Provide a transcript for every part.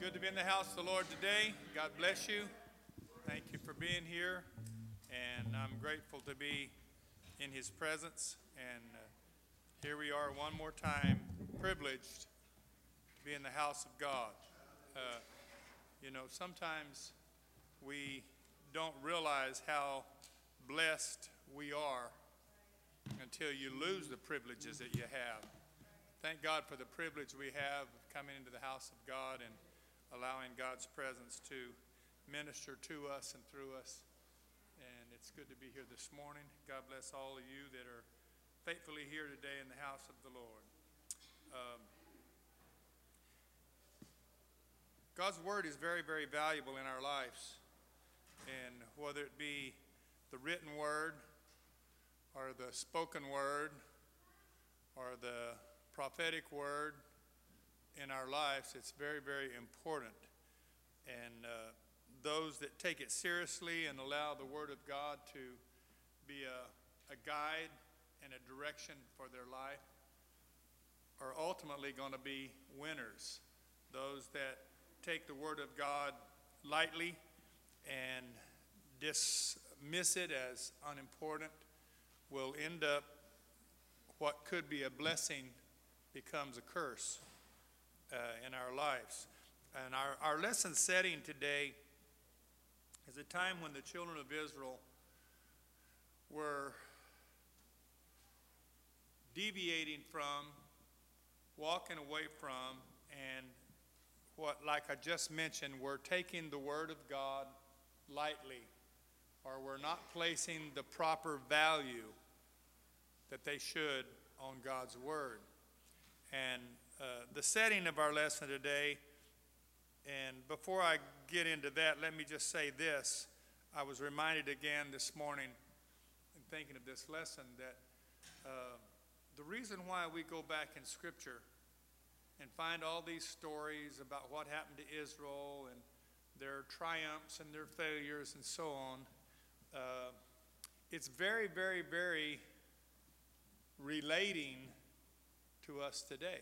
Good to be in the house of the Lord today. God bless you. Thank you for being here. And I'm grateful to be in His presence. And here we are one more time, privileged to be in the house of God. Sometimes we don't realize how blessed we are until you lose the privileges that you have. Thank God for the privilege we have of coming into the house of God and allowing God's presence to minister to us and through us. And it's good to be here this morning. God bless all of you that are faithfully here today in the house of the Lord. God's word is very, very valuable in our lives. And whether it be the written word or the spoken word or the prophetic word in our lives, it's very, very important. And those that take it seriously and allow the Word of God to be a guide and a direction for their life are ultimately going to be winners. Those that take the Word of God lightly and dismiss it as unimportant will end up what could be a blessing becomes a curse in our lives. And our lesson setting today is a time when the children of Israel were deviating from, walking away from, and what, like I just mentioned, were taking the Word of God lightly, or were not placing the proper value that they should on God's Word. And the setting of our lesson today, and before I get into that, let me just say this. I was reminded again this morning in thinking of this lesson that the reason why we go back in Scripture and find all these stories about what happened to Israel and their triumphs and their failures and so on, it's very, very, very relating to us today.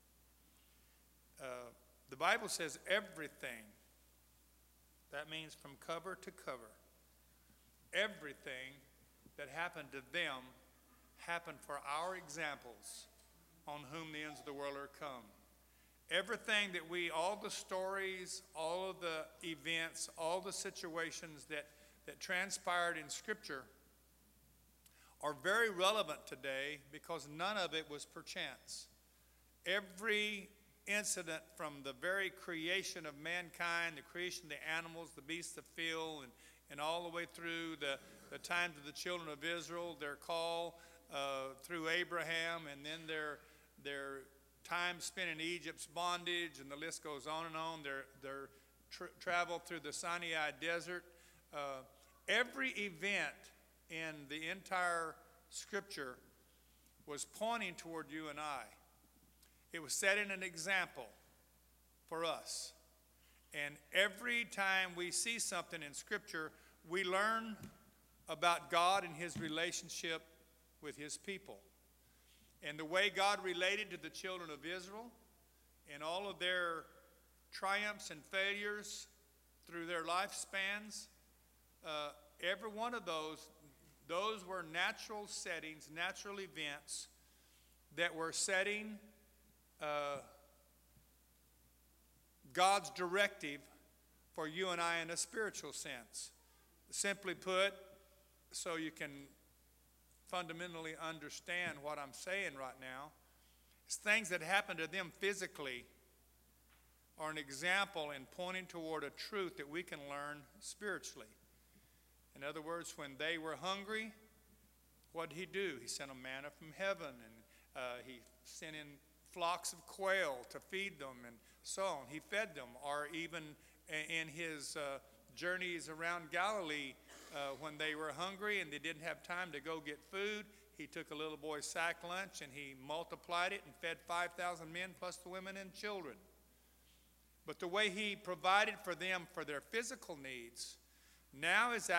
The Bible says everything. That means from cover to cover. Everything that happened to them happened for our examples on whom the ends of the world are come. Everything that all the stories, all of the events, all the situations that transpired in Scripture are very relevant today because none of it was perchance. Every incident from the very creation of mankind, the creation of the animals, the beasts of the field, and all the way through the times of the children of Israel, their call through Abraham, and then their time spent in Egypt's bondage, and the list goes on and on, their travel through the Sinai desert. Every event in the entire Scripture was pointing toward you and I. It was setting an example for us. And every time we see something in Scripture, we learn about God and His relationship with His people. And the way God related to the children of Israel and all of their triumphs and failures through their lifespans, every one of those were natural settings, natural events that were setting God's directive for you and I in a spiritual sense. Simply put, so you can fundamentally understand what I'm saying right now, it's things that happened to them physically are an example in pointing toward a truth that we can learn spiritually. In other words, when they were hungry, what did He do? He sent a manna from heaven, and He sent in flocks of quail to feed them and so on. He fed them. Or even in His journeys around Galilee, when they were hungry and they didn't have time to go get food, He took a little boy's sack lunch and He multiplied it and fed 5,000 men plus the women and children. But the way He provided for them for their physical needs now is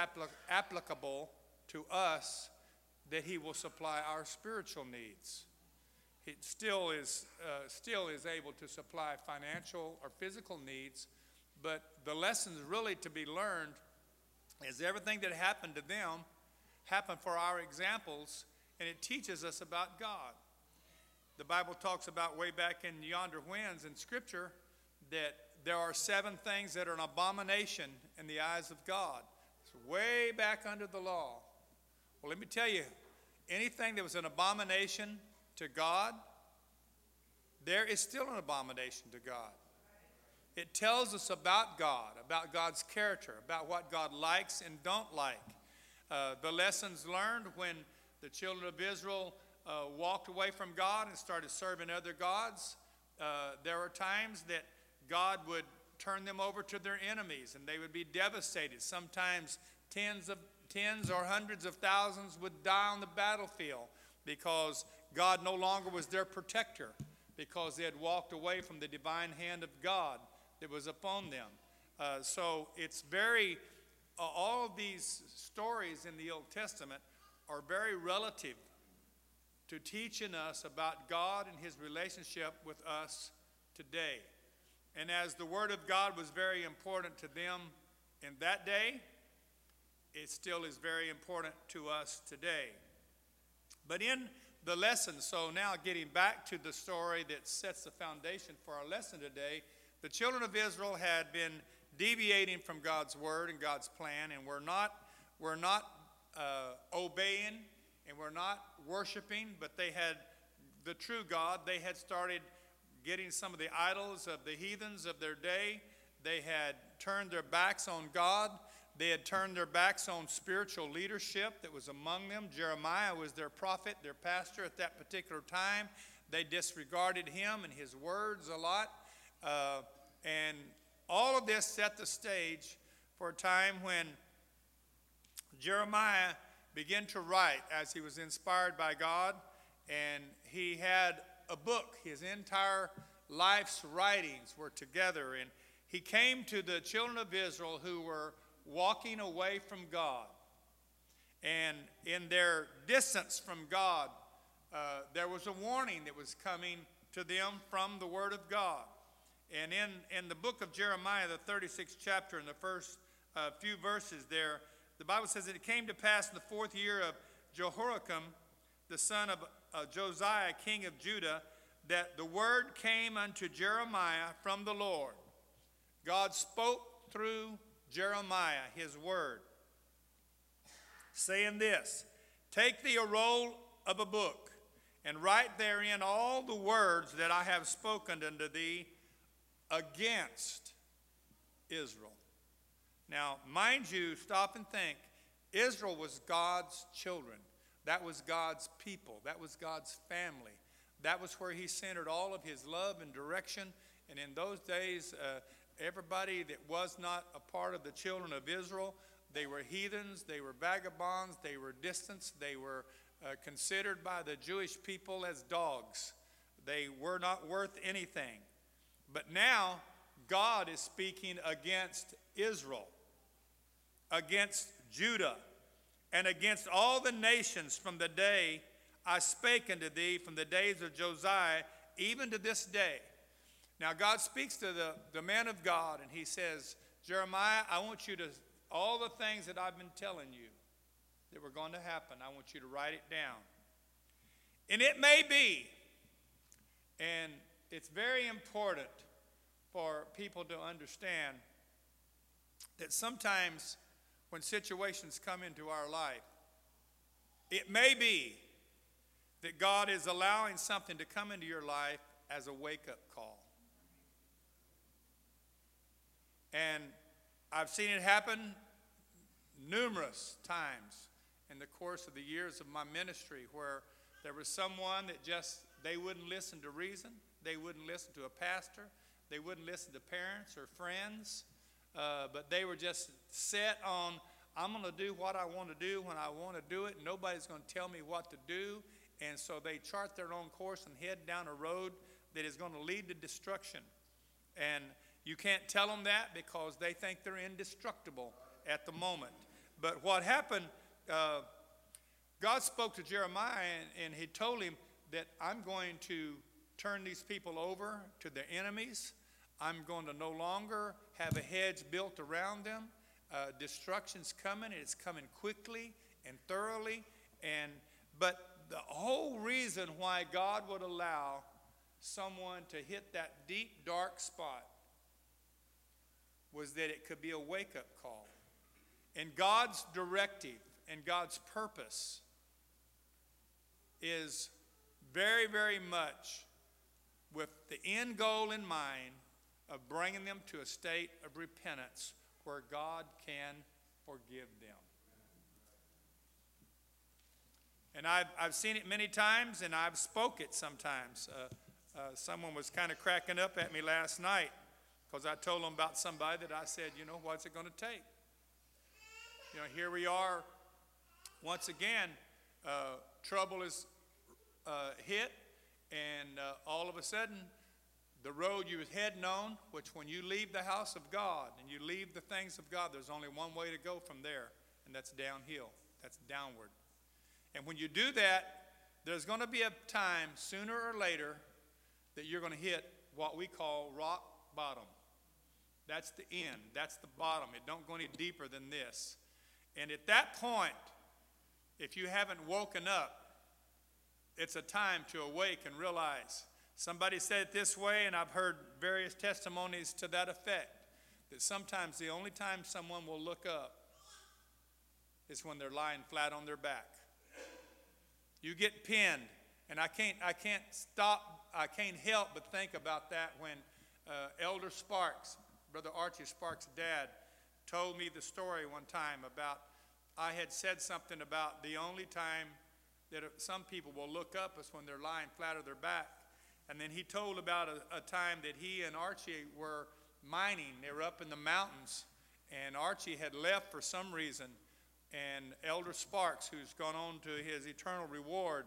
applicable to us, that He will supply our spiritual needs. It still is able to supply financial or physical needs, but the lessons really to be learned is everything that happened to them happened for our examples, and it teaches us about God. The Bible talks about way back in yonder winds in Scripture that there are 7 things that are an abomination in the eyes of God. It's way back under the law. Well, let me tell you, anything that was an abomination to God, there is still an abomination to God. It tells us about God, about God's character, about what God likes and don't like. The lessons learned when the children of Israel walked away from God and started serving other gods. There were times that God would turn them over to their enemies and they would be devastated. Sometimes tens or hundreds of thousands would die on the battlefield because God no longer was their protector, because they had walked away from the divine hand of God that was upon them. So it's all of these stories in the Old Testament are very relative to teaching us about God and his relationship with us today. And as the Word of God was very important to them in that day, it still is very important to us today. But in the lesson, so now getting back to the story that sets the foundation for our lesson today, the children of Israel had been deviating from God's word and God's plan, and we're not obeying and we're not worshiping, but they had the true God. They had started getting some of the idols of the heathens of their day. They had turned their backs on God. They had turned their backs on spiritual leadership that was among them. Jeremiah was their prophet, their pastor at that particular time. They disregarded him and his words a lot. And all of this set the stage for a time when Jeremiah began to write as he was inspired by God. And he had a book. His entire life's writings were together. And he came to the children of Israel who were walking away from God. And in their distance from God, there was a warning that was coming to them from the Word of God. And in the book of Jeremiah, the 36th chapter, in the first few verses there, the Bible says that it came to pass in the 4th year of Jehoiakim, the son of Josiah, king of Judah, that the word came unto Jeremiah from the Lord. God spoke through Jeremiah his word, saying this: Take thee a roll of a book, and write therein all the words that I have spoken unto thee against Israel. Now, mind you, stop and think. Israel was God's children. That was God's people. That was God's family. That was where he centered all of his love and direction. And in those days, everybody that was not a part of the children of Israel, they were heathens, they were vagabonds, they were distanced, they were considered by the Jewish people as dogs. They were not worth anything. But now, God is speaking against Israel, against Judah, and against all the nations from the day I spake unto thee, from the days of Josiah, even to this day. Now, God speaks to the man of God, and he says, Jeremiah, I want you to, all the things that I've been telling you that were going to happen, I want you to write it down. And it may be, and it's very important for people to understand that sometimes when situations come into our life, it may be that God is allowing something to come into your life as a wake-up call. And I've seen it happen numerous times in the course of the years of my ministry, where there was someone that just, they wouldn't listen to reason, they wouldn't listen to a pastor, they wouldn't listen to parents or friends, but they were just set on, I'm going to do what I want to do when I want to do it, and nobody's going to tell me what to do. And so they chart their own course and head down a road that is going to lead to destruction. And you can't tell them that because they think they're indestructible at the moment. But what happened, God spoke to Jeremiah and he told him that I'm going to turn these people over to their enemies. I'm going to no longer have a hedge built around them. Destruction's coming. It's coming quickly and thoroughly. But the whole reason why God would allow someone to hit that deep, dark spot was that it could be a wake-up call. And God's directive and God's purpose is very, very much with the end goal in mind of bringing them to a state of repentance where God can forgive them. And I've seen it many times, and I've spoke it sometimes. Someone was kind of cracking up at me last night because I told them about somebody that I said, you know, what's it going to take? You know, here we are once again. Trouble is hit, and all of a sudden, the road you was heading on, which when you leave the house of God and you leave the things of God, there's only one way to go from there, and that's downhill. That's downward. And when you do that, there's going to be a time, sooner or later, that you're going to hit what we call rock bottom. That's the end. That's the bottom. It don't go any deeper than this. And at that point, if you haven't woken up, it's a time to awake and realize. Somebody said it this way, and I've heard various testimonies to that effect, that sometimes the only time someone will look up is when they're lying flat on their back. You get pinned, and I can't help but think about that when Elder Sparks, Brother Archie Sparks' dad, told me the story one time about, I had said something about the only time that some people will look up is when they're lying flat on their back. And then he told about a time that he and Archie were mining. They were up in the mountains, and Archie had left for some reason. And Elder Sparks, who's gone on to his eternal reward,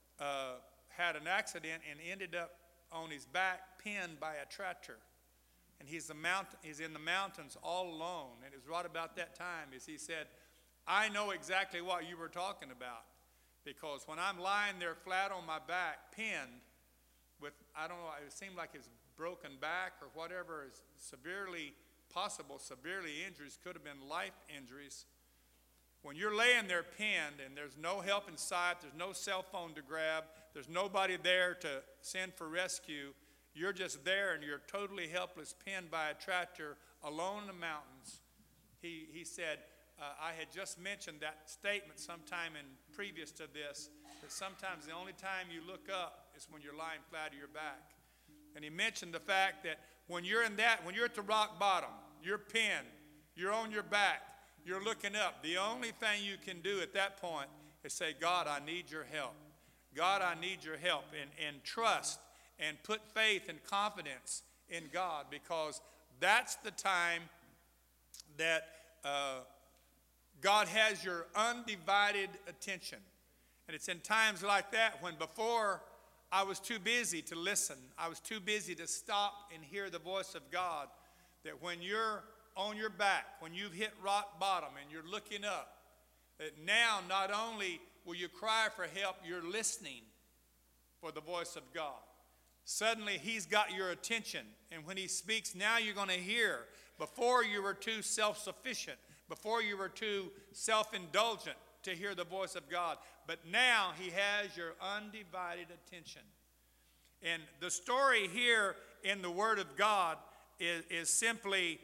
had an accident and ended up on his back pinned by a tractor. And he's in the mountains all alone. And it was right about that time as he said, I know exactly what you were talking about. Because when I'm lying there flat on my back, pinned with, I don't know, it seemed like his broken back or whatever, is severely injuries, could have been life injuries. When you're laying there pinned and there's no help in sight, there's no cell phone to grab, there's nobody there to send for rescue, you're just there and you're totally helpless, pinned by a tractor, alone in the mountains. He said, I had just mentioned that statement sometime previous to this, that sometimes the only time you look up is when you're lying flat on your back. And he mentioned the fact that when you're at the rock bottom, you're pinned, you're on your back, you're looking up, the only thing you can do at that point is say, God, I need your help. God, I need your help. And trust and put faith and confidence in God, because that's the time that God has your undivided attention. And it's in times like that when before I was too busy to listen, I was too busy to stop and hear the voice of God, that when you're on your back, when you've hit rock bottom and you're looking up, that now not only will you cry for help, you're listening for the voice of God. Suddenly he's got your attention, and when he speaks, now you're going to hear. Before you were too self-sufficient, before you were too self-indulgent to hear the voice of God, but now he has your undivided attention. And the story here in the Word of God is simply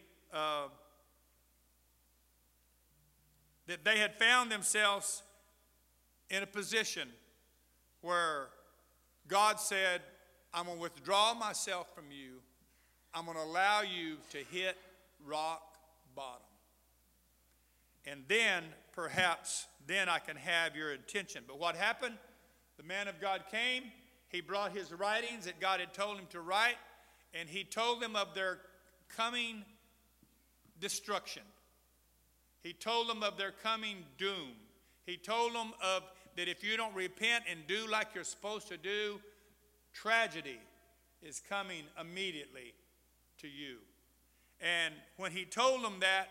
that they had found themselves in a position where God said, I'm going to withdraw myself from you. I'm going to allow you to hit rock bottom. And then, perhaps, then I can have your attention. But what happened? The man of God came. He brought his writings that God had told him to write, and he told them of their coming destruction. He told them of their coming doom. He told them that if you don't repent and do like you're supposed to do, tragedy is coming immediately to you. And when he told them that,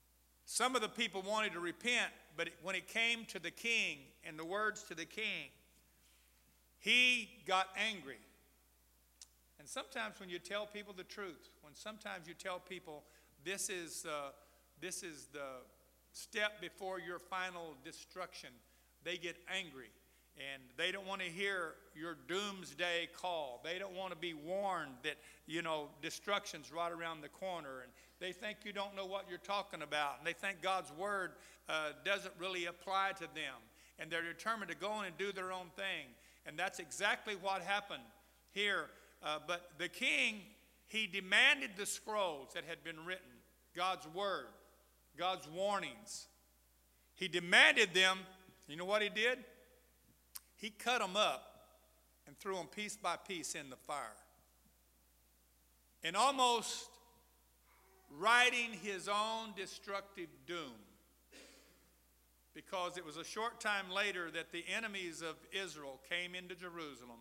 some of the people wanted to repent, but when it came to the king and the words to the king, he got angry. And sometimes when you tell people the truth, when sometimes you tell people this is the step before your final destruction, they get angry. And they don't want to hear your doomsday call. They don't want to be warned that, destruction's right around the corner. And they think you don't know what you're talking about. And they think God's word doesn't really apply to them. And they're determined to go on and do their own thing. And that's exactly what happened here. But the king, he demanded the scrolls that had been written, God's word, God's warnings. He demanded them. You know what he did? He cut them up and threw them piece by piece in the fire. And almost writing his own destructive doom. Because it was a short time later that the enemies of Israel came into Jerusalem.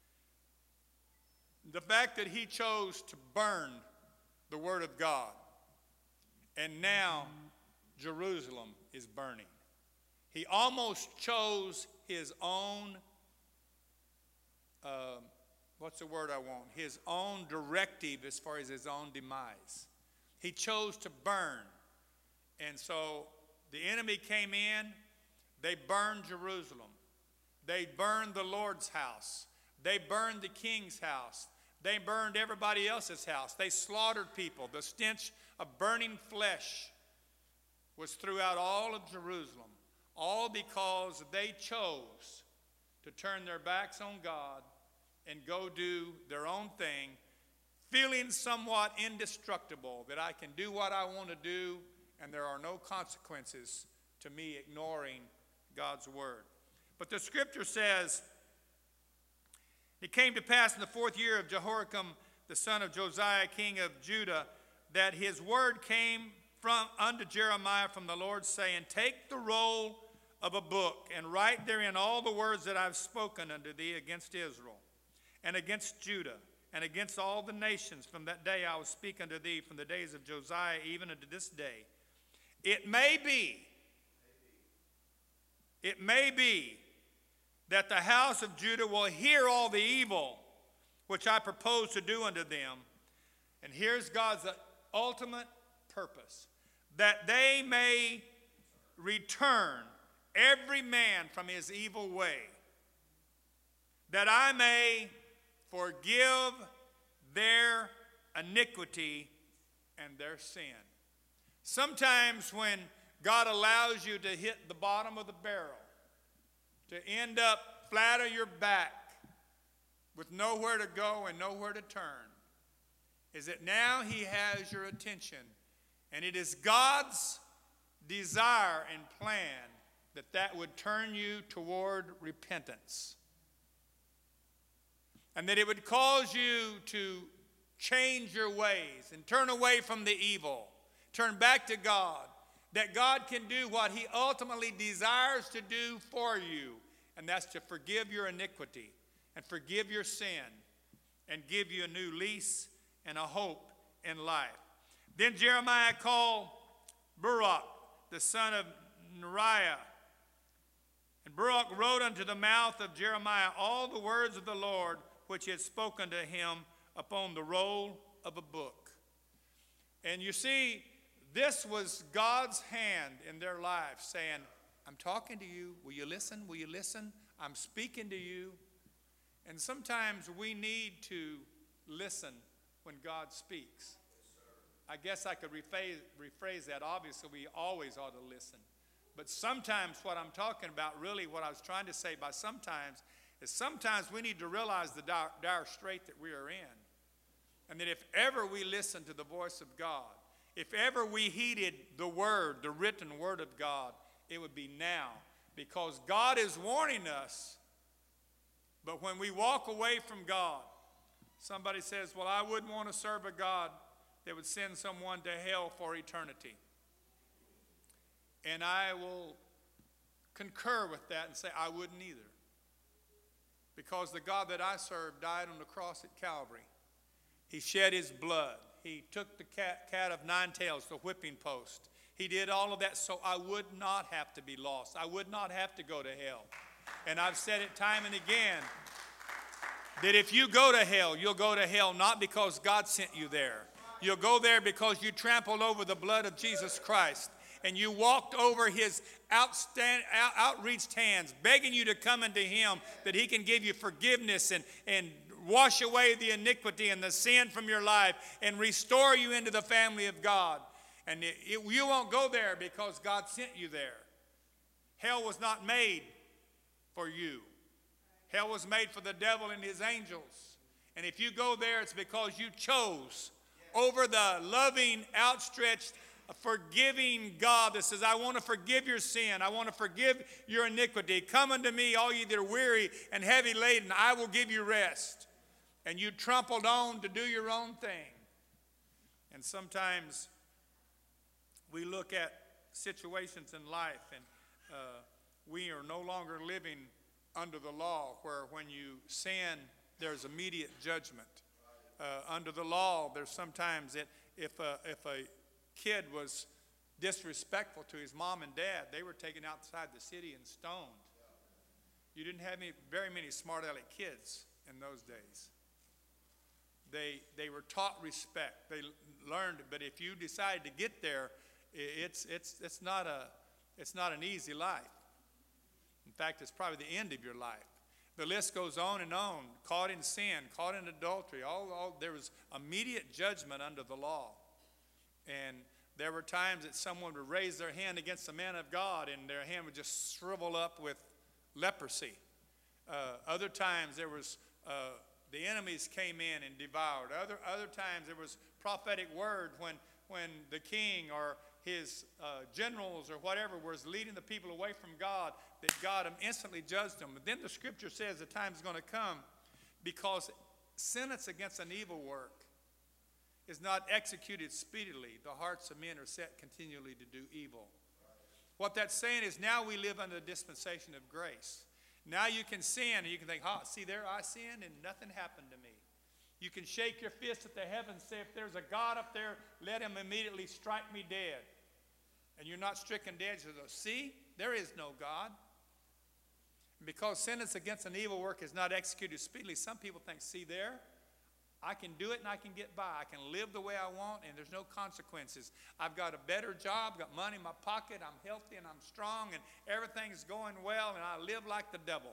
The fact that he chose to burn the word of God. And now Jerusalem is burning. He almost chose his own, his own directive as far as his own demise. He chose to burn. And so the enemy came in, they burned Jerusalem. They burned the Lord's house. They burned the king's house. They burned everybody else's house. They slaughtered people. The stench of burning flesh was throughout all of Jerusalem. All because they chose to turn their backs on God and go do their own thing, feeling somewhat indestructible, that I can do what I want to do and there are no consequences to me ignoring God's word. But the scripture says, it came to pass in the 4th year of Jehoiakim, the son of Josiah, king of Judah, that his word came unto Jeremiah from the Lord, saying, take the roll of a book, and write therein all the words that I've spoken unto thee against Israel, and against Judah, and against all the nations from that day I will speak unto thee, from the days of Josiah even unto this day. It may be that the house of Judah will hear all the evil which I propose to do unto them. And here's God's ultimate purpose, that they may return every man from his evil way, that I may forgive their iniquity and their sin. Sometimes when God allows you to hit the bottom of the barrel, to end up flat on your back with nowhere to go and nowhere to turn, is that now he has your attention. And it is God's desire and plan that would turn you toward repentance. And that it would cause you to change your ways and turn away from the evil. Turn back to God. That God can do what he ultimately desires to do for you. And that's to forgive your iniquity and forgive your sin and give you a new lease and a hope in life. Then Jeremiah called Baruch, the son of Neriah. And Baruch wrote unto the mouth of Jeremiah all the words of the Lord which he had spoken to him upon the roll of a book. And you see, this was God's hand in their life saying, I'm talking to you. Will you listen? Will you listen? I'm speaking to you. And sometimes we need to listen when God speaks. I guess I could rephrase that. Obviously, we always ought to listen. But sometimes what I'm talking about, really what I was trying to say by sometimes, is sometimes we need to realize the dire strait that we are in. And that if ever we listen to the voice of God, if ever we heeded the word, the written word of God, it would be now. Because God is warning us. But when we walk away from God, somebody says, well, I wouldn't want to serve a God that would send someone to hell for eternity. And I will concur with that and say I wouldn't either. Because the God that I serve died on the cross at Calvary. He shed his blood. He took the cat of 9 tails, the whipping post. He did all of that so I would not have to be lost. I would not have to go to hell. And I've said it time and again, That if you go to hell, you'll go to hell not because God sent you there. You'll go there because you trampled over the blood of Jesus Christ and you walked over his outreached hands, begging you to come into him that he can give you forgiveness and wash away the iniquity and the sin from your life and restore you into the family of God. And you won't go there because God sent you there. Hell was not made for you. Hell was made for the devil and his angels. And if you go there, it's because you chose over the loving, outstretched, forgiving God that says, I want to forgive your sin. I want to forgive your iniquity. Come unto me, all ye that are weary and heavy laden. I will give you rest. And you trampled on to do your own thing. And sometimes we look at situations in life and we are no longer living under the law, where when you sin, there's immediate judgment. Under the law, there's sometimes that if a kid was disrespectful to his mom and dad, they were taken outside the city and stoned. You didn't have very many smart aleck kids in those days. They were taught respect. They learned it. But if you decide to get there, it's not an easy life. In fact, it's probably the end of your life. The list goes on and on. Caught in sin, caught in adultery. There was immediate judgment under the law. And there were times that someone would raise their hand against the man of God and their hand would just shrivel up with leprosy. Other times there was the enemies came in and devoured. Other times there was prophetic word when the king or his generals or whatever was leading the people away from God, that God instantly judged them. But then the scripture says the time is going to come because sentence against an evil work is not executed speedily. The hearts of men are set continually to do evil. What that's saying is now we live under the dispensation of grace. Now you can sin and you can think, see there, I sinned and nothing happened to me. You can shake your fist at the heavens and say, if there's a God up there, let him immediately strike me dead. And you're not stricken dead. You say, see, there is no God. And because sentence against an evil work is not executed speedily, some people think, see there, I can do it and I can get by. I can live the way I want and there's no consequences. I've got a better job, got money in my pocket, I'm healthy and I'm strong and everything's going well and I live like the devil.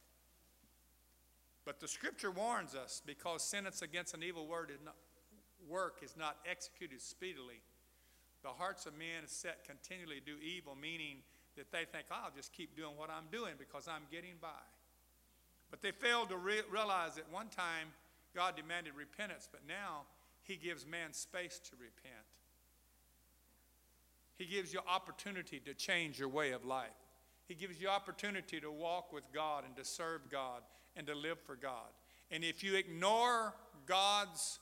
But the scripture warns us, because sentence against an evil work is not executed speedily. The hearts of men are set continually to do evil, meaning that they think, I'll just keep doing what I'm doing because I'm getting by. But they failed to realize that one time God demanded repentance, but now he gives man space to repent. He gives you opportunity to change your way of life. He gives you opportunity to walk with God and to serve God and to live for God. And if you ignore God's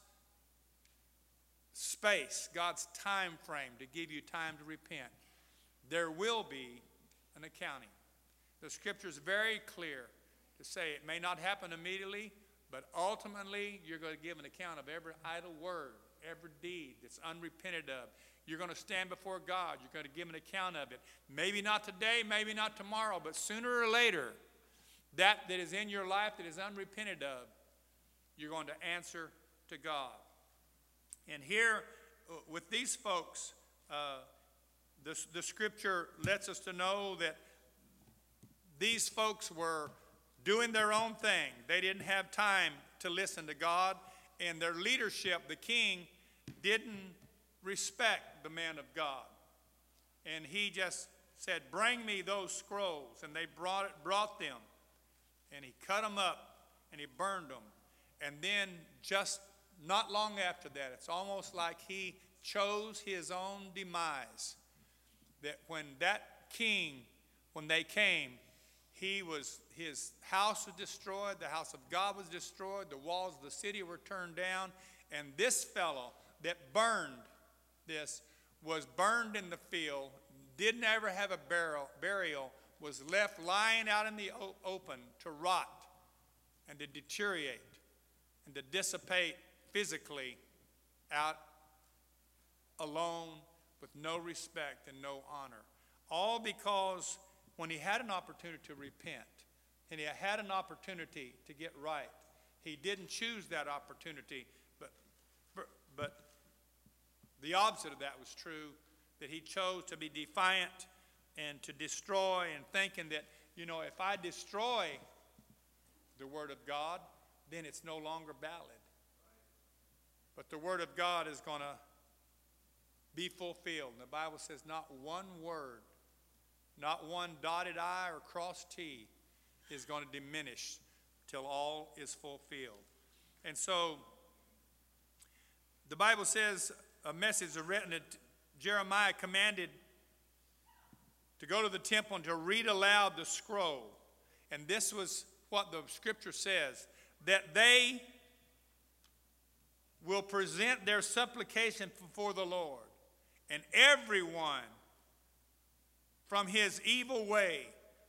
space, God's time frame to give you time to repent, there will be an accounting. The scripture is very clear to say it may not happen immediately, but ultimately you're going to give an account of every idle word, every deed that's unrepented of. You're going to stand before God. You're going to give an account of it. Maybe not today, maybe not tomorrow, but sooner or later, that is in your life that is unrepented of, you're going to answer to God. And here, with these folks, the scripture lets us to know that these folks were doing their own thing. They didn't have time to listen to God, and their leadership, the king, didn't respect the man of God. And he just said, bring me those scrolls, and they brought them. And he cut them up and he burned them. And then just not long after that, it's almost like he chose his own demise. That when that king, when they came, his house was destroyed, the house of God was destroyed, the walls of the city were turned down, and this fellow that burned this was burned in the field, didn't ever have a burial, was left lying out in the open to rot and to deteriorate and to dissipate physically out alone with no respect and no honor. All because when he had an opportunity to repent and he had an opportunity to get right, He didn't choose that opportunity, but the opposite of that was true, that he chose to be defiant and to destroy, and thinking that, if I destroy the Word of God, then it's no longer valid. But the Word of God is going to be fulfilled. And the Bible says not one word, not one dotted I or crossed T is going to diminish till all is fulfilled. And so the Bible says, a message is written that Jeremiah commanded to go to the temple and to read aloud the scroll. And this was what the scripture says, that they will present their supplication before the Lord, and everyone from his evil way,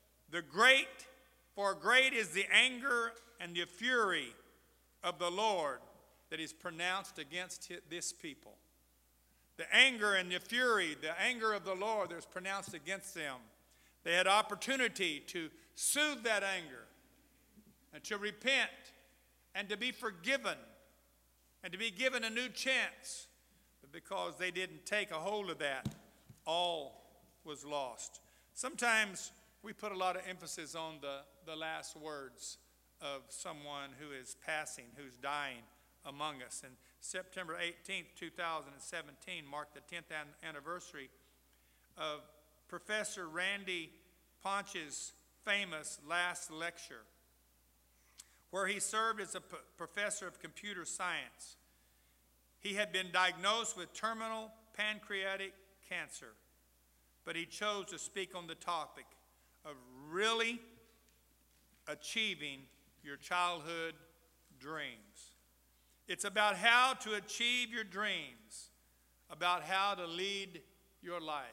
for great is the anger and the fury of the Lord that is pronounced against this people. The anger and the fury, the anger of the Lord that is pronounced against them. They had opportunity to soothe that anger and to repent and to be forgiven and to be given a new chance. But because they didn't take a hold of that, all was lost. Sometimes we put a lot of emphasis on the last words of someone who is passing, who's dying among us. And September 18th, 2017 marked the 10th anniversary of Professor Randy Ponch's famous last lecture, where he served as a professor of computer science. He had been diagnosed with terminal pancreatic cancer, but he chose to speak on the topic of really achieving your childhood dreams. It's about how to achieve your dreams, about how to lead your life.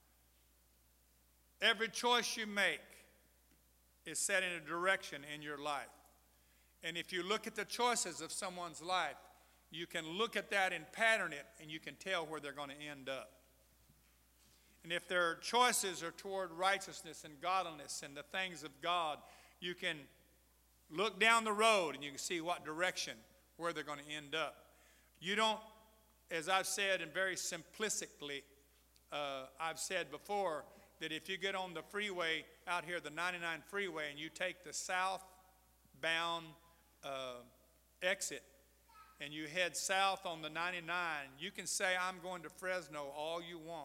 Every choice you make is setting a direction in your life. And if you look at the choices of someone's life, you can look at that and pattern it, and you can tell where they're going to end up. And if their choices are toward righteousness and godliness and the things of God, you can look down the road and you can see what direction, where they're going to end up. You don't, as I've said, and very simplistically, I've said before, that if you get on the freeway out here, the 99 freeway, and you take the southbound exit, and you head south on the 99, you can say, I'm going to Fresno all you want.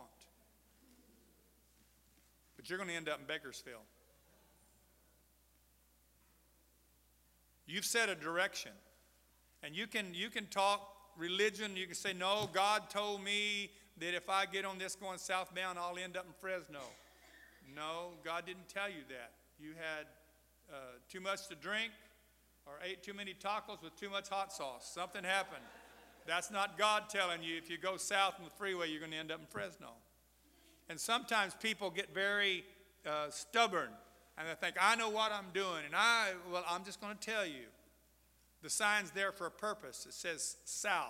But you're going to end up in Bakersfield. You've set a direction. And you can talk religion. You can say, no, God told me that if I get on this going southbound, I'll end up in Fresno. No, God didn't tell you that. You had too much to drink or ate too many tacos with too much hot sauce. Something happened. That's not God telling you if you go south on the freeway, you're going to end up in Fresno. And sometimes people get very stubborn, and they think, I know what I'm doing, and I'm just going to tell you. The sign's there for a purpose. It says south.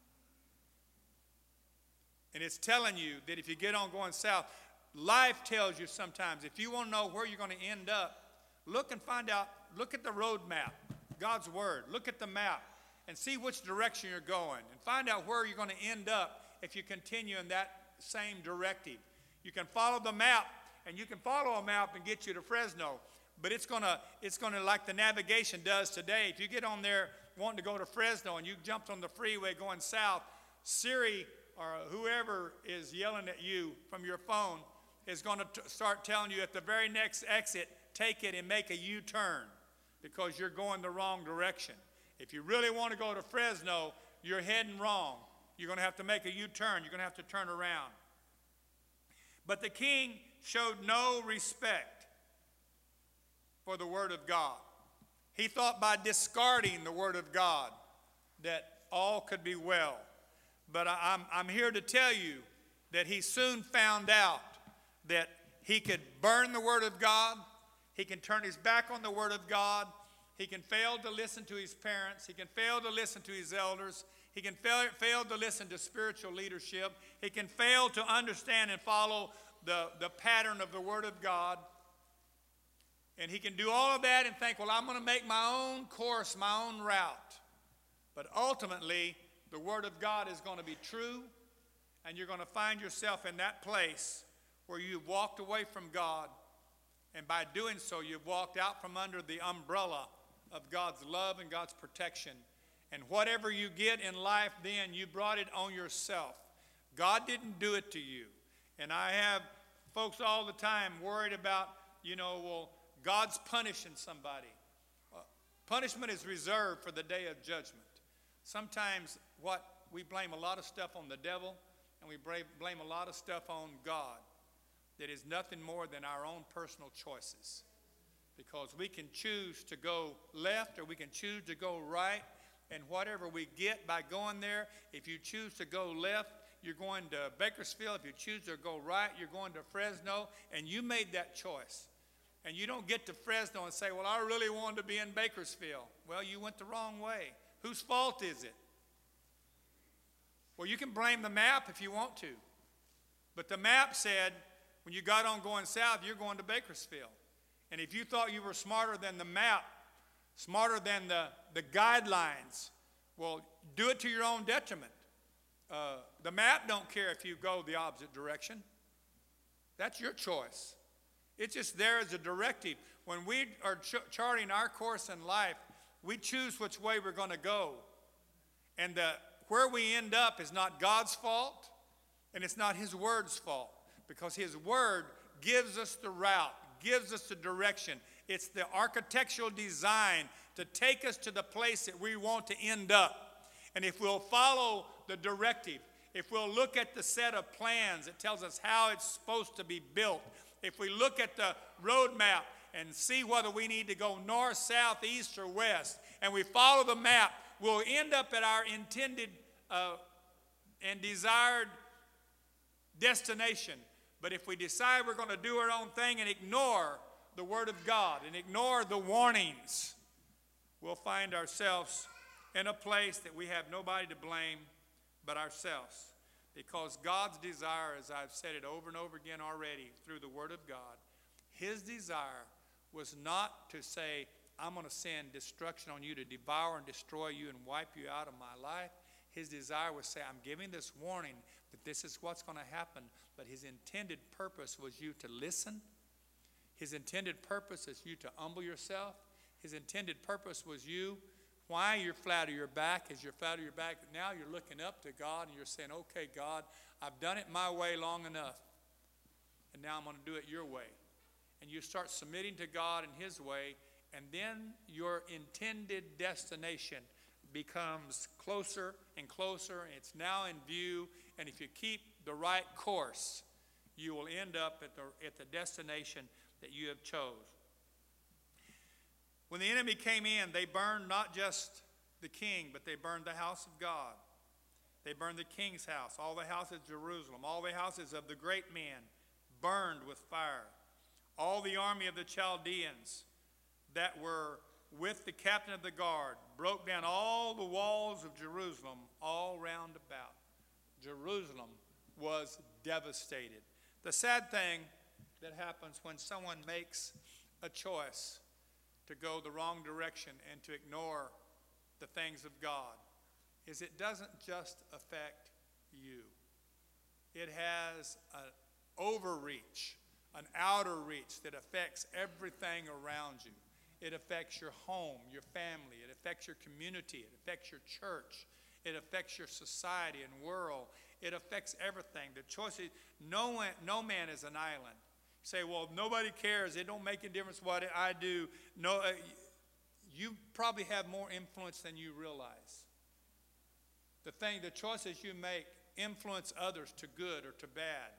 And it's telling you that if you get on going south, life tells you sometimes, if you want to know where you're going to end up, look and find out, look at the road map, God's Word. Look at the map and see which direction you're going, and find out where you're going to end up if you continue in that same directive. You can follow the map, and you can follow a map and get you to Fresno, but it's gonna like the navigation does today. If you get on there wanting to go to Fresno and you jumped on the freeway going south, Siri or whoever is yelling at you from your phone is going to start telling you at the very next exit, take it and make a U-turn because you're going the wrong direction. If you really want to go to Fresno, you're heading wrong. You're going to have to make a U-turn. You're going to have to turn around. But the king showed no respect for the Word of God. He thought by discarding the Word of God that all could be well. But I'm here to tell you that he soon found out that he could burn the Word of God. He can turn his back on the Word of God. He can fail to listen to his parents. He can fail to listen to his elders. He can fail to listen to spiritual leadership. He can fail to understand and follow the pattern of the Word of God. And he can do all of that and think, well, I'm going to make my own course, my own route. But ultimately, the Word of God is going to be true, and you're going to find yourself in that place where you've walked away from God, and by doing so, you've walked out from under the umbrella of God's love and God's protection. And whatever you get in life then, you brought it on yourself. God didn't do it to you. And I have folks all the time worried about, well, God's punishing somebody. Punishment is reserved for the day of judgment. Sometimes we blame a lot of stuff on the devil, and we blame a lot of stuff on God that is nothing more than our own personal choices. Because we can choose to go left or we can choose to go right, and whatever we get by going there, if you choose to go left, you're going to Bakersfield. If you choose to go right, you're going to Fresno, and you made that choice. And you don't get to Fresno and say, well, I really wanted to be in Bakersfield. Well, you went the wrong way. Whose fault is it? Well, you can blame the map if you want to. But the map said, when you got on going south, you're going to Bakersfield. And if you thought you were smarter than the map, smarter than the guidelines, well, do it to your own detriment. The map don't care if you go the opposite direction. That's your choice. It's just there as a directive. When we are charting our course in life, we choose which way we're going to go. And where we end up is not God's fault, and it's not His Word's fault, because His Word gives us the route, gives us the direction. It's the architectural design to take us to the place that we want to end up. And if we'll follow the directive, if we'll look at the set of plans that tells us how it's supposed to be built, if we look at the road map and see whether we need to go north, south, east, or west, and we follow the map, we'll end up at our intended and desired destination. But if we decide we're going to do our own thing and ignore the Word of God and ignore the warnings, we'll find ourselves in a place that we have nobody to blame but ourselves. Because God's desire, as I've said it over and over again already through the Word of God, His desire was not to say, I'm going to send destruction on you to devour and destroy you and wipe you out of my life. His desire was to say, I'm giving this warning that this is what's going to happen. But His intended purpose was you to listen. His intended purpose is you to humble yourself. His intended purpose was you. Why you're flat on your back is you're flat on your back. Now you're looking up to God and you're saying, okay, God, I've done it my way long enough. And now I'm going to do it your way. And you start submitting to God in His way. And then your intended destination becomes closer and closer. And it's now in view. And if you keep the right course, you will end up at the destination that you have chose. When the enemy came in, they burned not just the king, but they burned the house of God. They burned the king's house, all the houses of Jerusalem, all the houses of the great men burned with fire. All the army of the Chaldeans that were with the captain of the guard broke down all the walls of Jerusalem all round about. Jerusalem was devastated. The sad thing that happens when someone makes a choice to go the wrong direction and to ignore the things of God is it doesn't just affect you. It has an overreach, an outer reach that affects everything around you. It affects your home, your family. It affects your community. It affects your church. It affects your society and world. It affects everything. The choice is, no man is an island. Say, well, nobody cares. It don't make a difference what I do. No, you probably have more influence than you realize. The choices you make influence others to good or to bad.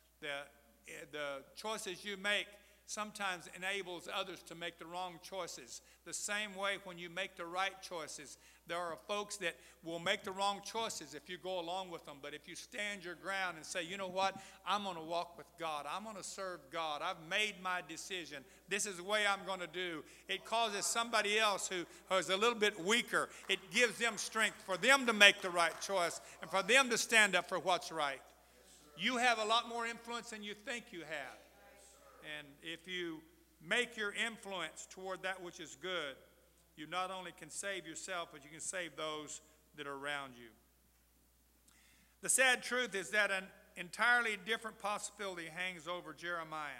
The choices you make sometimes enables others to make the wrong choices. The same way when you make the right choices, there are folks that will make the wrong choices if you go along with them. But if you stand your ground and say, you know what, I'm going to walk with God. I'm going to serve God. I've made my decision. This is the way I'm going to do. It causes somebody else who is a little bit weaker. It gives them strength for them to make the right choice and for them to stand up for what's right. You have a lot more influence than you think you have. And if you make your influence toward that which is good, you not only can save yourself, but you can save those that are around you. The sad truth is that an entirely different possibility hangs over Jeremiah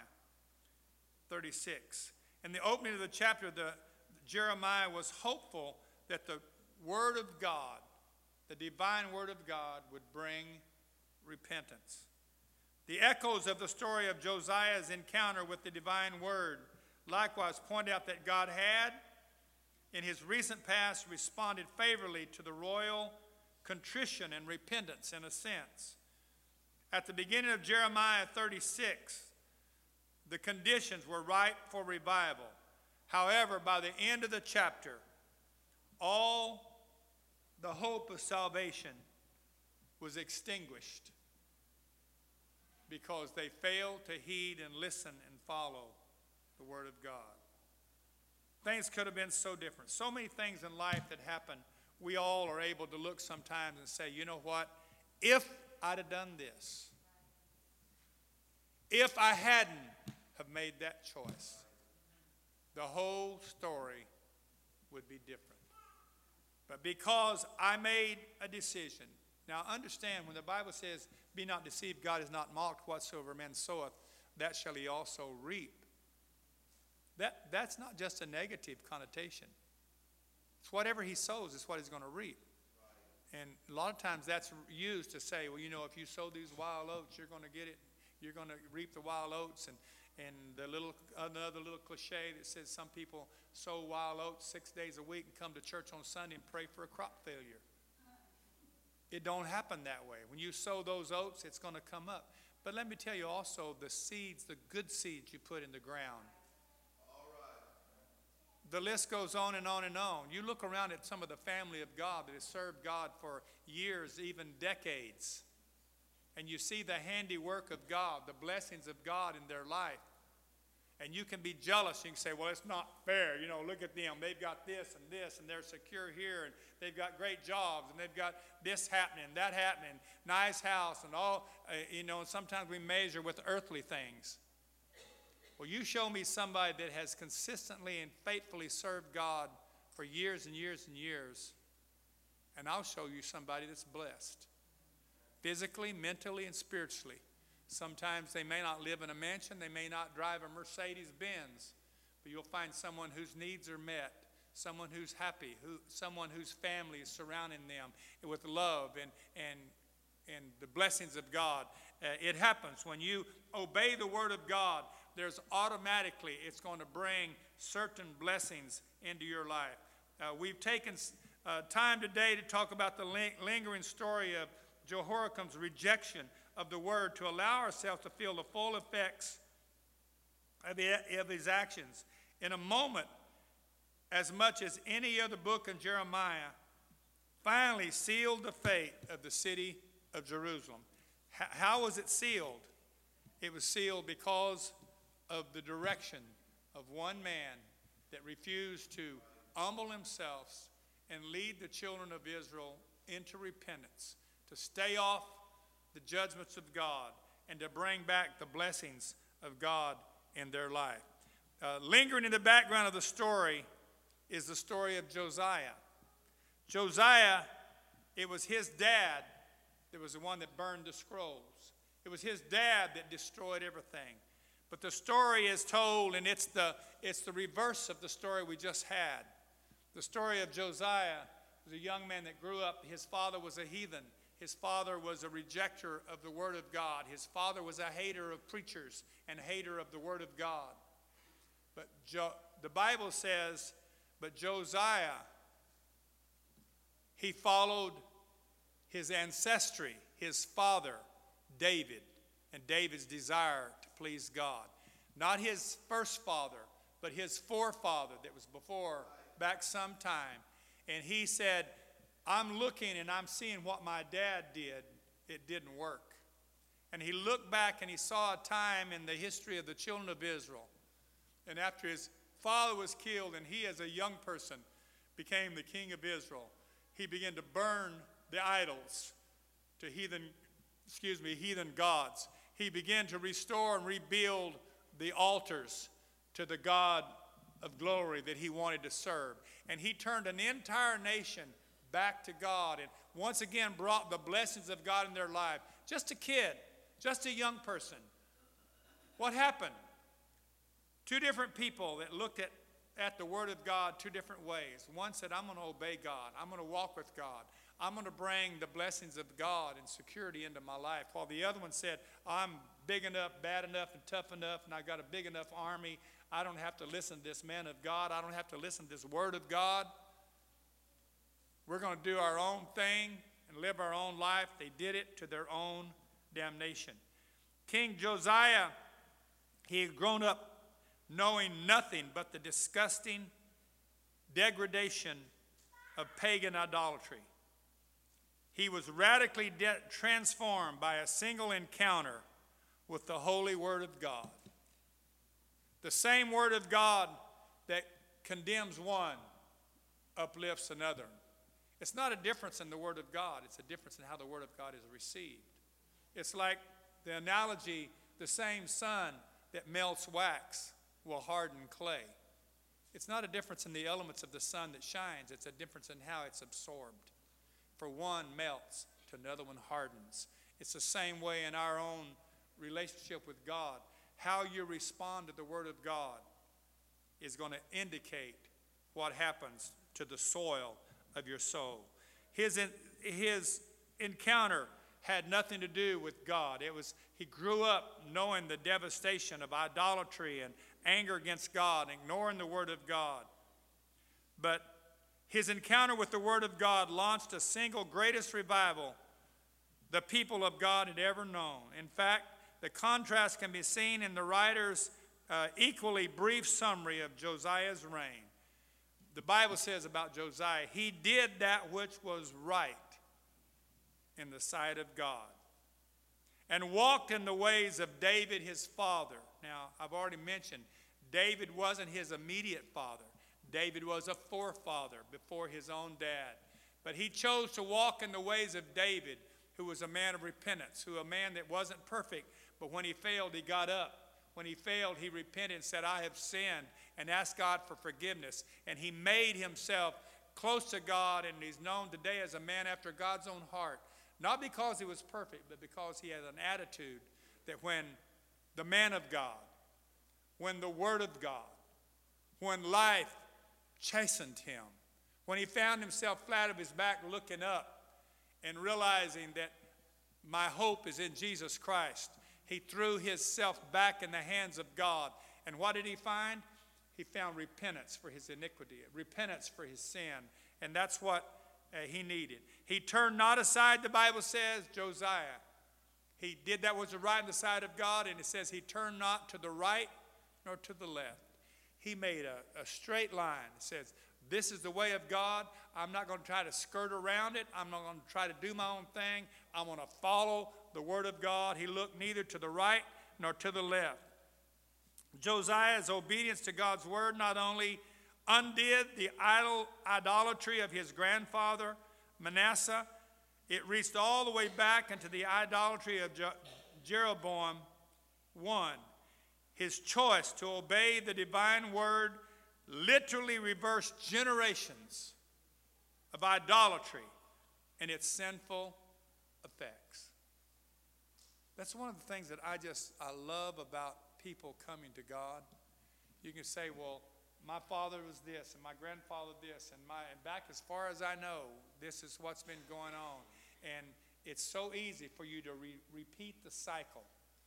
36. In the opening of the chapter, Jeremiah was hopeful that the Word of God, the divine Word of God, would bring repentance. The echoes of the story of Josiah's encounter with the divine Word likewise point out that God had, in his recent past, responded favorably to the royal contrition and repentance in a sense. At the beginning of Jeremiah 36, the conditions were ripe for revival. However, by the end of the chapter, all the hope of salvation was extinguished because they failed to heed and listen and follow the Word of God. Things could have been so different. So many things in life that happen, we all are able to look sometimes and say, you know what? If I'd have done this, if I hadn't have made that choice, the whole story would be different. But because I made a decision. Now understand, when the Bible says, be not deceived, God is not mocked, whatsoever man soweth, that shall he also reap. That's not just a negative connotation. It's whatever he sows is what he's going to reap. And a lot of times that's used to say, well, you know, if you sow these wild oats, you're going to get it. You're going to reap the wild oats. And another little cliche that says some people sow wild oats 6 days a week and come to church on Sunday and pray for a crop failure. It don't happen that way. When you sow those oats, it's going to come up. But let me tell you also, the seeds, the good seeds you put in the ground. The list goes on and on and on. You look around at some of the family of God that has served God for years, even decades, and you see the handiwork of God, the blessings of God in their life. And you can be jealous. You can say, well, it's not fair. You know, look at them. They've got this, and they're secure here, and they've got great jobs, and they've got this happening, that happening, nice house, and all, you know, and sometimes we measure with earthly things. Well, you show me somebody that has consistently and faithfully served God for years and years and years, and I'll show you somebody that's blessed. Physically, mentally, and spiritually. Sometimes they may not live in a mansion, they may not drive a Mercedes-Benz, but you'll find someone whose needs are met, someone who's happy, someone whose family is surrounding them with love and the blessings of God. It happens when you obey the Word of God. There's automatically, it's going to bring certain blessings into your life. We've taken time today to talk about the lingering story of Jehoiakim's rejection of the Word, to allow ourselves to feel the full effects of his actions. In a moment, as much as any other book in Jeremiah, finally sealed the fate of the city of Jerusalem. How was it sealed? It was sealed because of the direction of one man that refused to humble himself and lead the children of Israel into repentance, to stay off the judgments of God and to bring back the blessings of God in their life. Lingering in the background of the story is the story of Josiah. Josiah, it was his dad that was the one that burned the scrolls. It was his dad that destroyed everything. But the story is told, and it's the reverse of the story we just had. The story of Josiah was a young man that grew up. His father was a heathen. His father was a rejecter of the Word of God. His father was a hater of preachers and a hater of the Word of God. But the Bible says, but Josiah, he followed his ancestry, his father, David, and David's desire to please God. Not his first father, but his forefather that was before, back some time. And he said, I'm looking and I'm seeing what my dad did. It didn't work. And he looked back and he saw a time in the history of the children of Israel. And after his father was killed and he as a young person became the king of Israel, he began to burn the idols to heathen gods. He began to restore and rebuild the altars to the God of glory that he wanted to serve. And he turned an entire nation back to God and once again brought the blessings of God in their life. Just a kid, just a young person. What happened? Two different people that looked at the Word of God two different ways. One said, I'm going to obey God. I'm going to walk with God. I'm going to bring the blessings of God and security into my life. While the other one said, I'm big enough, bad enough, and tough enough, and I got a big enough army. I don't have to listen to this man of God. I don't have to listen to this Word of God. We're going to do our own thing and live our own life. They did it to their own damnation. King Josiah, he had grown up knowing nothing but the disgusting degradation of pagan idolatry. He was radically transformed by a single encounter with the holy Word of God. The same Word of God that condemns one uplifts another. It's not a difference in the Word of God. It's a difference in how the Word of God is received. It's like the analogy, the same sun that melts wax will harden clay. It's not a difference in the elements of the sun that shines. It's a difference in how it's absorbed. For one melts, to another one hardens. It's the same way in our own relationship with God. How you respond to the Word of God is going to indicate what happens to the soil of your soul. His encounter had nothing to do with God. He grew up knowing the devastation of idolatry and anger against God, ignoring the Word of God. But his encounter with the Word of God launched the single greatest revival the people of God had ever known. In fact, the contrast can be seen in the writer's equally brief summary of Josiah's reign. The Bible says about Josiah, he did that which was right in the sight of God and walked in the ways of David his father. Now, I've already mentioned, David wasn't his immediate father. David was a forefather before his own dad. But he chose to walk in the ways of David, who was a man of repentance, a man that wasn't perfect, but when he failed, he got up. When he failed, he repented and said, I have sinned, and asked God for forgiveness. And he made himself close to God, and he's known today as a man after God's own heart. Not because he was perfect, but because he had an attitude that when the man of God, when the Word of God, when life chastened him, when he found himself flat of his back looking up and realizing that my hope is in Jesus Christ, he threw himself back in the hands of God. And what did he find? He found repentance for his iniquity, repentance for his sin. And that's what he needed. He turned not aside, the Bible says, Josiah. He did that which was right in the sight of God, and it says he turned not to the right nor to the left. He made a straight line. It says, this is the way of God. I'm not going to try to skirt around it. I'm not going to try to do my own thing. I'm going to follow the Word of God. He looked neither to the right nor to the left. Josiah's obedience to God's Word not only undid the idolatry of his grandfather, Manasseh, it reached all the way back into the idolatry of Jeroboam I. His choice to obey the divine word literally reversed generations of idolatry and its sinful effects. That's one of the things that I love about people coming to God. You can say, well, my father was this, and my grandfather this, and back as far as I know, this is what's been going on. And it's so easy for you to repeat the cycle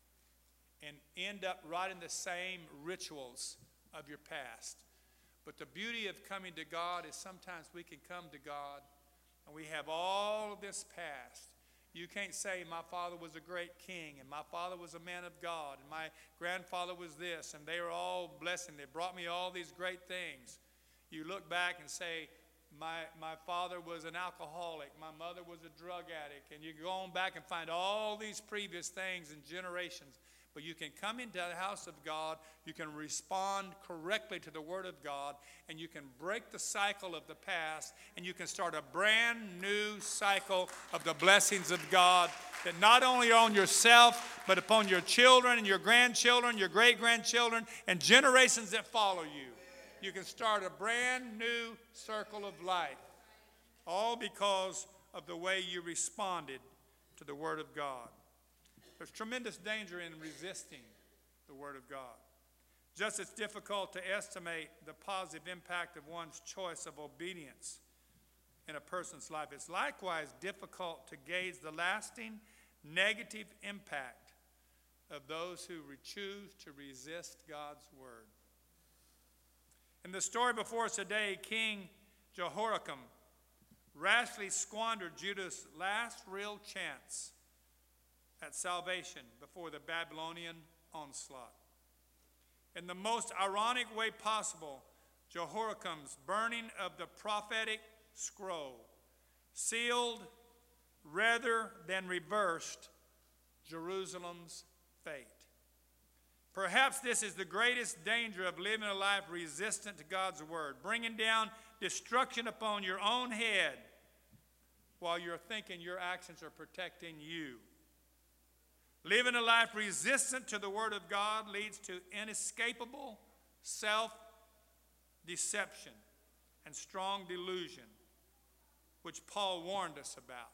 and end up right in the same rituals of your past. But the beauty of coming to God is sometimes we can come to God and we have all of this past. You can't say my father was a great king and my father was a man of God and my grandfather was this and they were all blessed and they brought me all these great things. You look back and say, my father was an alcoholic, my mother was a drug addict, and you go on back and find all these previous things and generations. But you can come into the house of God, you can respond correctly to the Word of God, and you can break the cycle of the past, and you can start a brand new cycle of the blessings of God that not only are on yourself, but upon your children and your grandchildren, your great-grandchildren, and generations that follow you. You can start a brand new circle of life, all because of the way you responded to the Word of God. There's tremendous danger in resisting the Word of God. Just as difficult to estimate the positive impact of one's choice of obedience in a person's life, it's likewise difficult to gauge the lasting negative impact of those who choose to resist God's Word. In the story before us today, King Jehoiakim rashly squandered Judah's last real chance at salvation before the Babylonian onslaught. In the most ironic way possible, Jehoiakim's burning of the prophetic scroll sealed rather than reversed Jerusalem's fate. Perhaps this is the greatest danger of living a life resistant to God's Word, bringing down destruction upon your own head while you're thinking your actions are protecting you. Living a life resistant to the Word of God leads to inescapable self-deception and strong delusion, which Paul warned us about.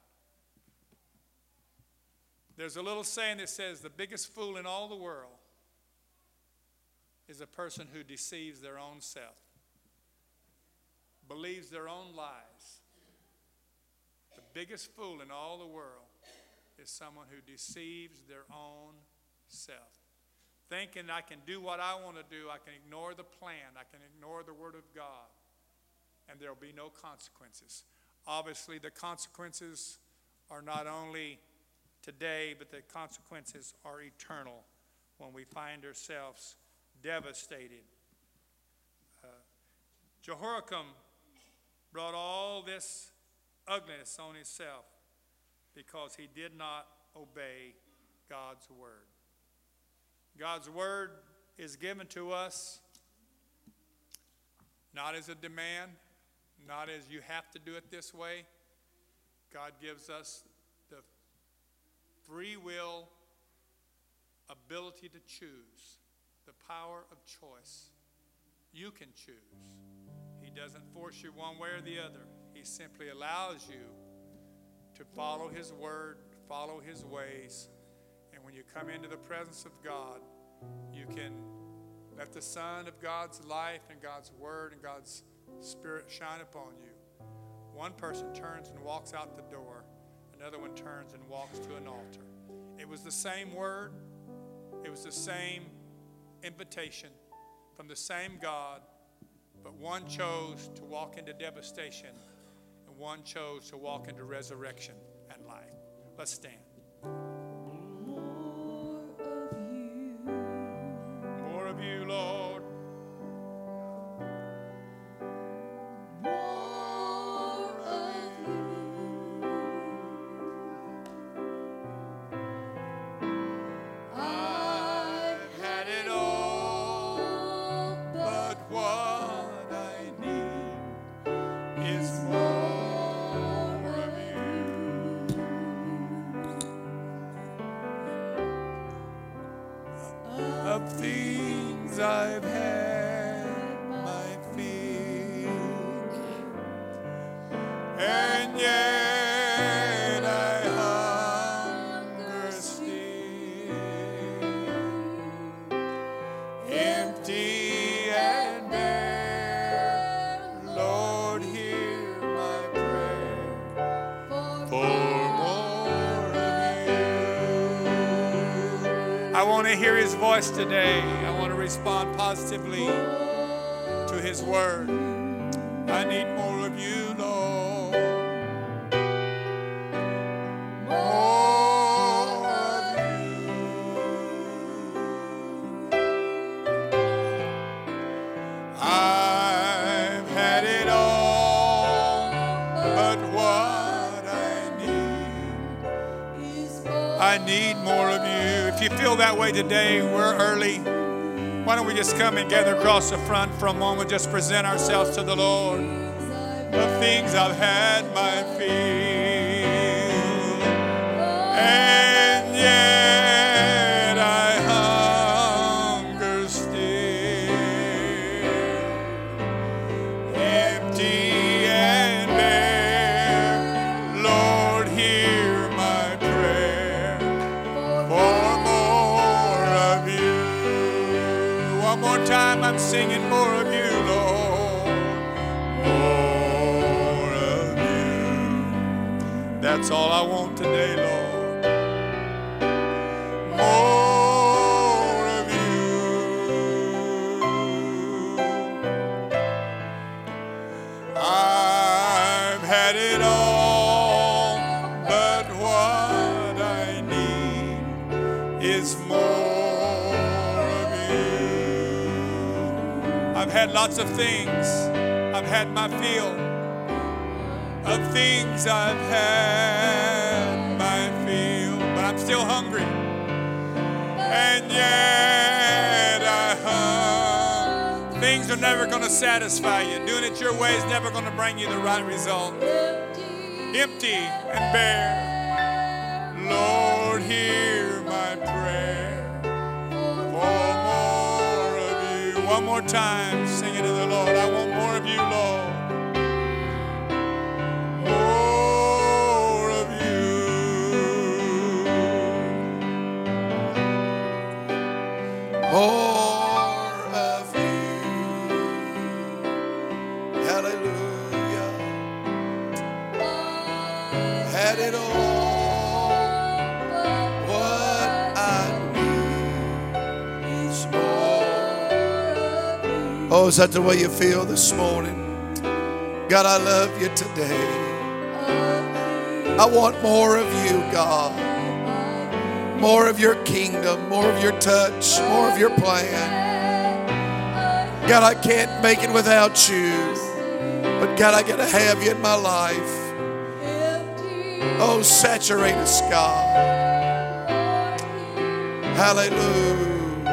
There's a little saying that says the biggest fool in all the world is a person who deceives their own self, believes their own lies. The biggest fool in all the world is someone who deceives their own self, thinking I can do what I want to do, I can ignore the plan, I can ignore the Word of God, and there will be no consequences. Obviously, the consequences are not only today, but the consequences are eternal when we find ourselves devastated. Jehoiakim brought all this ugliness on himself because he did not obey God's Word. God's Word is given to us not as a demand, not as you have to do it this way. God gives us the free will ability to choose, the power of choice. You can choose. He doesn't force you one way or the other. He simply allows you to follow His Word, follow His ways. And when you come into the presence of God, you can let the sun of God's life and God's Word and God's Spirit shine upon you. One person turns and walks out the door. Another one turns and walks to an altar. It was the same Word. It was the same invitation from the same God, but one chose to walk into devastation and one chose to walk into resurrection and life. Let's stand. More of you, Lord. Things I've had my fill, and yet I hunger still, empty and bare. Lord, hear my prayer for more of you. I want to hear His voice today. I want to respond positively to His Word. I need more of you, Lord. More of you. I've had it all, but what I need more of you. If you feel that way today, we're early. Why don't we just come and gather across the front for a moment, just present ourselves to the Lord. Of things I've had my fill, and yet more time, I'm singing more of you, Lord. More of you. That's all I want today, Lord. More of you. I've had it all, but what I need is more of you. I've had lots of things. I've had my fill of things. I've had my fill, but I'm still hungry. And yet I hunger. Things are never going to satisfy you. Doing it your way is never going to bring you the right result. Empty and bare. Lord, hear my prayer for more of you. One more time, sing it to the Lord. I want more of you, Lord. More of you. More of you. Hallelujah. Had it all. What I need is more. Oh, is that the way you feel this morning? God, I love you today. I want more of you, God. More of your kingdom, more of your touch, more of your plan. God, I can't make it without you. But God, I got to have you in my life. Oh, saturate us, God. Hallelujah.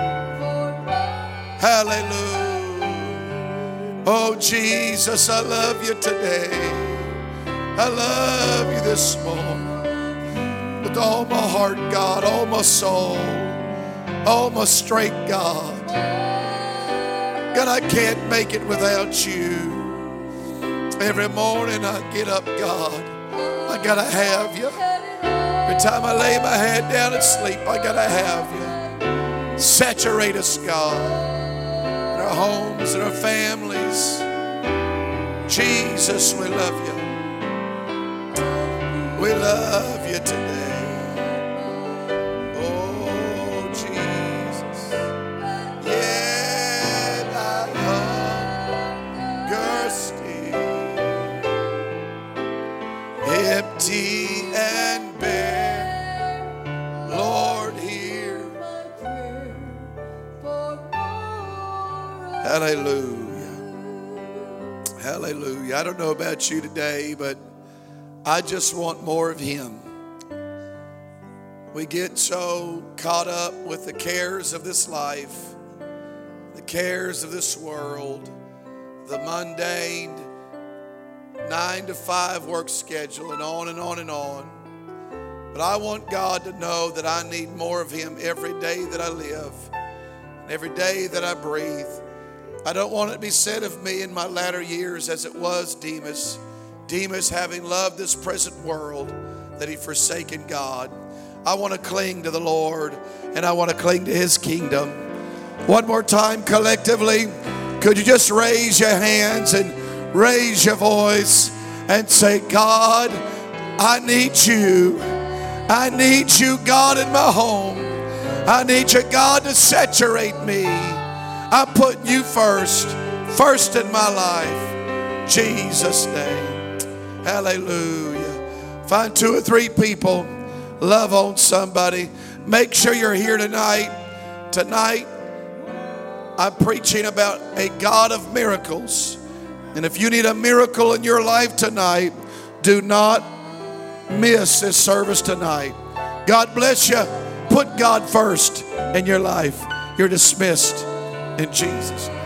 Hallelujah. Oh, Jesus, I love you today. I love you this morning. With all my heart, God, all my soul, all my strength, God. God, I can't make it without you. Every morning I get up, God, I gotta have you. Every time I lay my head down and sleep, I gotta have you. Saturate us, God, in our homes, in our families. Jesus, we love you. We love you today. Oh, Jesus. Yet I hunger still, empty and bare. Lord, hear. Hallelujah. Hallelujah. I don't know about you today, but I just want more of Him. We get so caught up with the cares of this life, the cares of this world, the mundane 9-to-5 work schedule, and on and on and on. But I want God to know that I need more of Him every day that I live, and every day that I breathe. I don't want it to be said of me in my latter years as it was Demas. Demas, having loved this present world, that he forsaken God. I want to cling to the Lord, and I want to cling to His kingdom. One more time collectively, could you just raise your hands and raise your voice and say, God, I need you. I need you, God, in my home. I need you, God, to saturate me. I'm putting you first in my life. Jesus' name. Hallelujah. Find 2 or 3 people. Love on somebody. Make sure you're here tonight. Tonight, I'm preaching about a God of miracles. And if you need a miracle in your life tonight, do not miss this service tonight. God bless you. Put God first in your life. You're dismissed in Jesus' name.